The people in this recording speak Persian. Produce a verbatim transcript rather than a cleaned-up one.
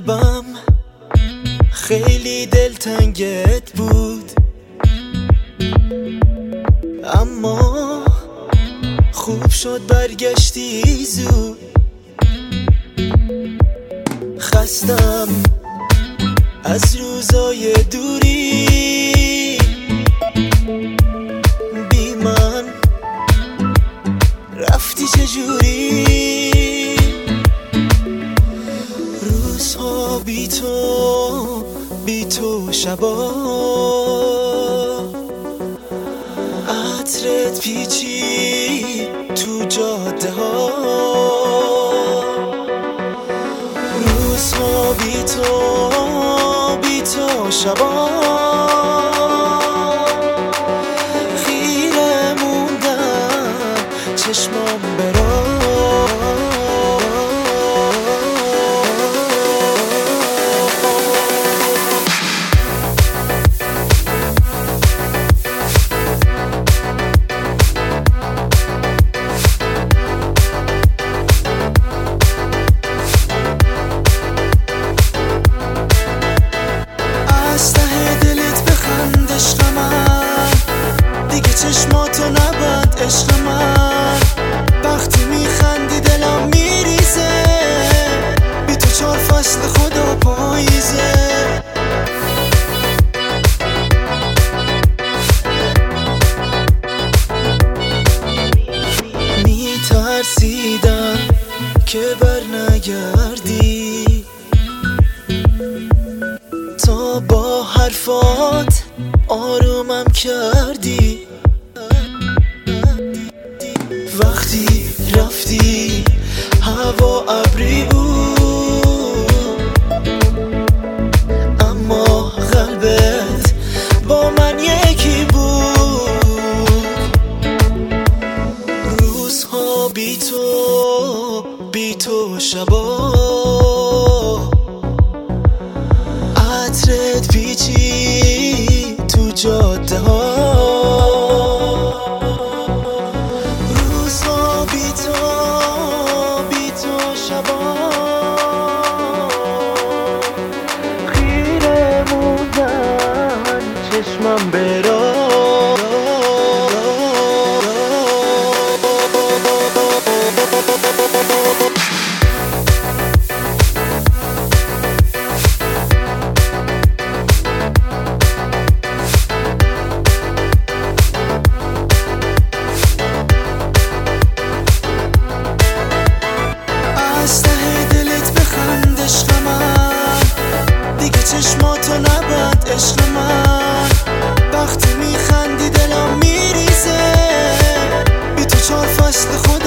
قلبم خیلی دلتنگت بود، اما خوب شد برگشتی زود. خستم از روزای دوری، بی من رفتی چجوری؟ روزها بی تو، بی تو شبا عطرت پیچی تو جاده ها. روزها بی تو، بی تو شبا خیره موندم چشمام برا. چشماتو نبند عشق من، وقتی میخندی دلم میریزه، بی تو چار فصل خدا پاییزه. میترسیدم که بر نگردی، تا با حرفات آرومم کردی. وقتی رفتی هوا ابری بود، اما قلبت با من یکی بود. روزها بی تو، بی تو شبا عطرت پیچی تو جاده ها. خیره موندن چشمم برا. چشماتو نبند عشق من، وقتی میخندی دلم میریزه، بی تو چار فصل خدا